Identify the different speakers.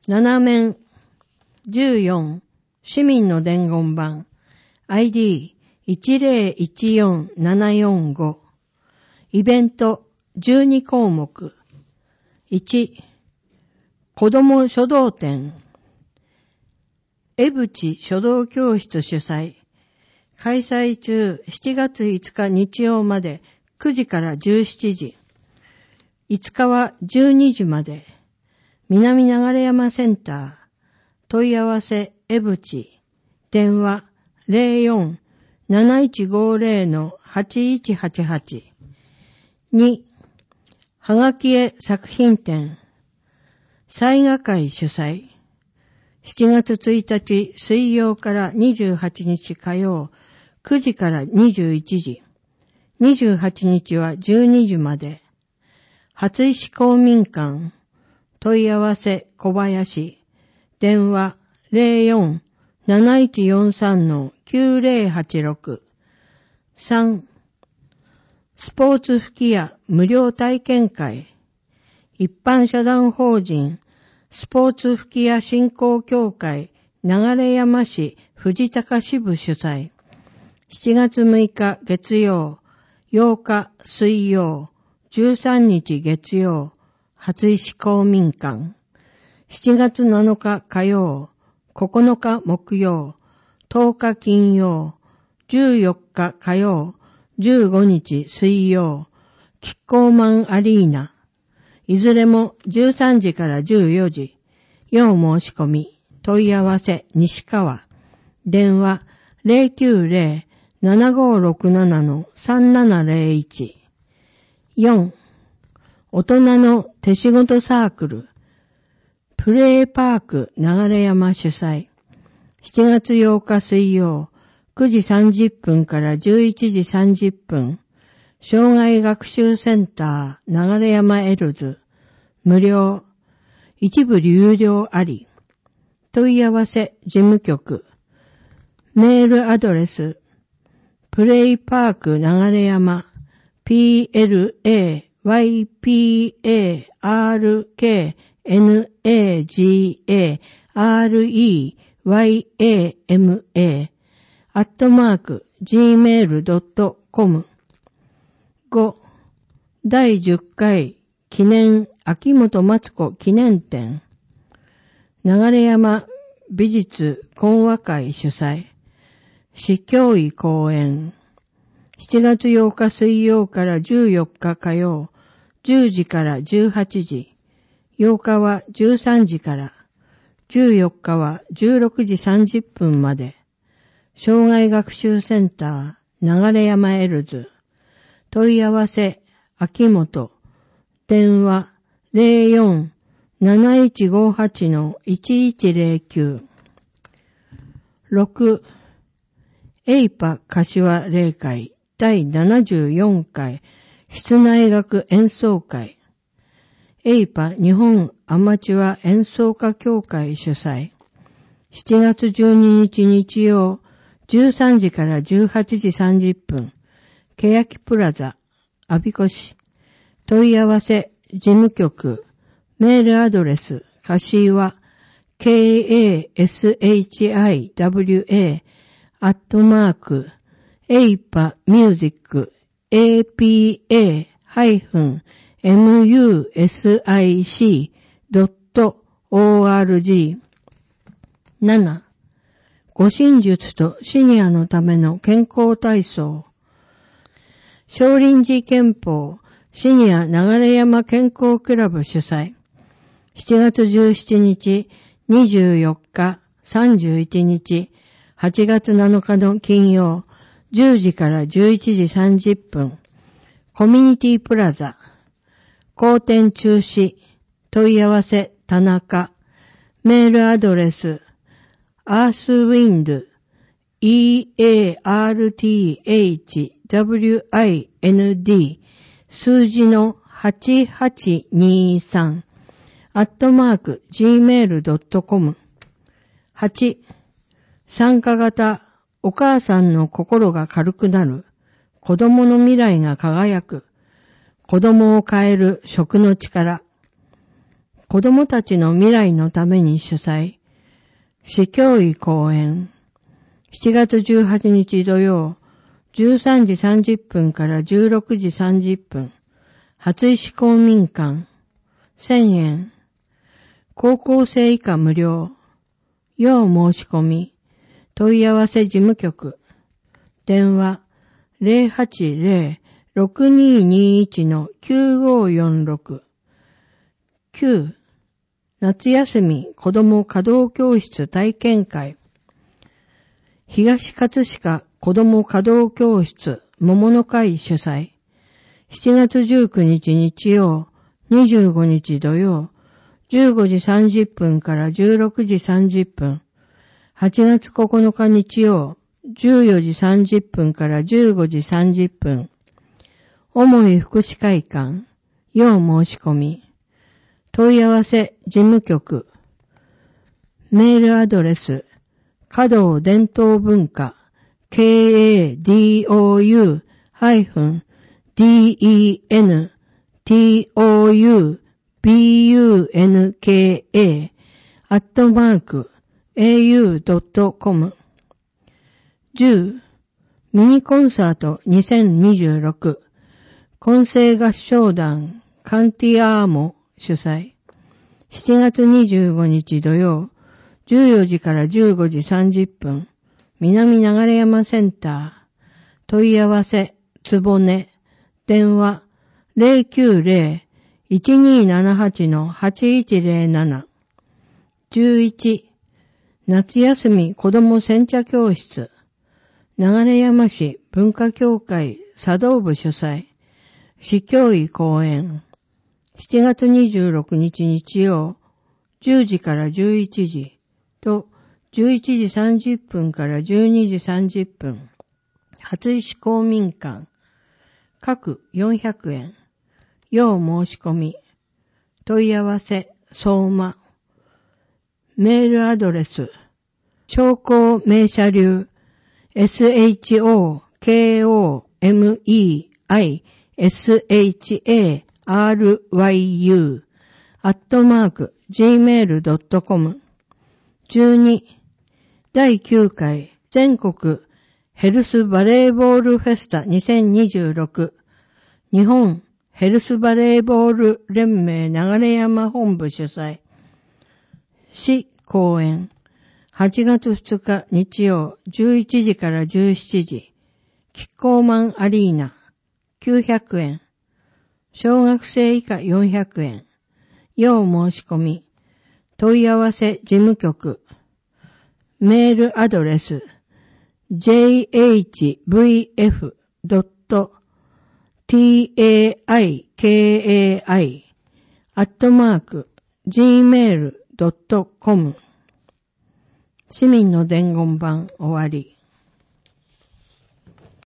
Speaker 1: 7面14市民の伝言版 ID1014-745 イベント12項目1子ども書道展江淵書道教室主催開催中7月5日日曜まで9時から17時5日は12時まで南流山センター問い合わせ江淵電話 04-7150-8188 2はがき絵作品展彩画会主催7月1日水曜から28日火曜9時から21時28日は12時まで初石公民館問い合わせ小林電話 04-7143-9086 3スポーツ吹き矢無料体験会一般社団法人スポーツ吹き矢振興協会流山市藤高支部主催7月6日月曜8日水曜13日月曜初石公民館7月7日火曜9日木曜10日金曜14日火曜15日水曜キッコーマンアリーナいずれも13時から14時要申し込み問い合わせ西川電話 090-7567-3701 4大人の手仕事サークルプレイパーク流山主催7月8日水曜9時30分から11時30分障害学習センター流山エルズ無料一部有料あり問い合わせ事務局メールアドレスプレイパーク流山 PLAYPARKNAGAREMA5. 第10回記念秋元松子記念展流山美術講話会主催市教委講演7月8日水曜から14日火曜10時から18時8日は13時から14日は16時30分まで障害学習センター流山エルズ問い合わせ秋元電話 04-7158-1109 6エイパ柏霊会第74回室内楽演奏会エイパ日本アマチュア演奏家協会主催7月12日日曜13時から18時30分欅プラザ阿鼻子市問い合わせ事務局メールアドレス柏 ASHIWA@apamusic.org 7. 護身術とシニアのための健康体操少林寺拳法シニア流山健康クラブ主催7月17日、24日、31日、8月7日の金曜、10時から11時30分、コミュニティプラザ、公展中止、問い合わせ田中、メールアドレス、earthwind, earthwind, 数字の8823、@gmail.com 8. 参加型お母さんの心が軽くなる子供の未来が輝く子供を変える食の力子供たちの未来のために主催。市教委講演。7月18日土曜、13時30分から16時30分。初石公民館。1000円。高校生以下無料。要申し込み。問い合わせ事務局。電話 080-6221-9546。9. 夏休み子ども華道教室体験会。東葛飾子ども華道教室桃の会主催。7月19日日曜、25日土曜、15時30分から16時30分。8月9日日曜、14時30分から15時30分。主井福祉会館、要申し込み。問い合わせ事務局。メールアドレス、華道伝統文化、KADOU-DENTOBUNKA@au.com。 10. ミニコンサート2026混声合唱団カンティアーモ主催。7月25日土曜、14時から15時30分。南流山センター。問い合わせ、つぼね。電話、090-1278-8107。11. 夏休み子ども煎茶教室。流山市文化協会茶道部主催。市教委講演。7月26日日曜、10時から11時と11時30分から12時30分。初石公民館。各400円。要申し込み。問い合わせ、相馬。メールアドレス、商工名車流、SHOKOMEISHARYU@gmail.com。 12. 第9回全国ヘルスバレーボールフェスタ2026日本ヘルスバレーボール連盟流山本部主催。市公演。8月2日日曜11時から17時。キッコーマンアリーナ。900円。小学生以下400円。要申し込み。問い合わせ事務局。メールアドレス。jhvf.takai@gmail.com。 市民の伝言版終わり。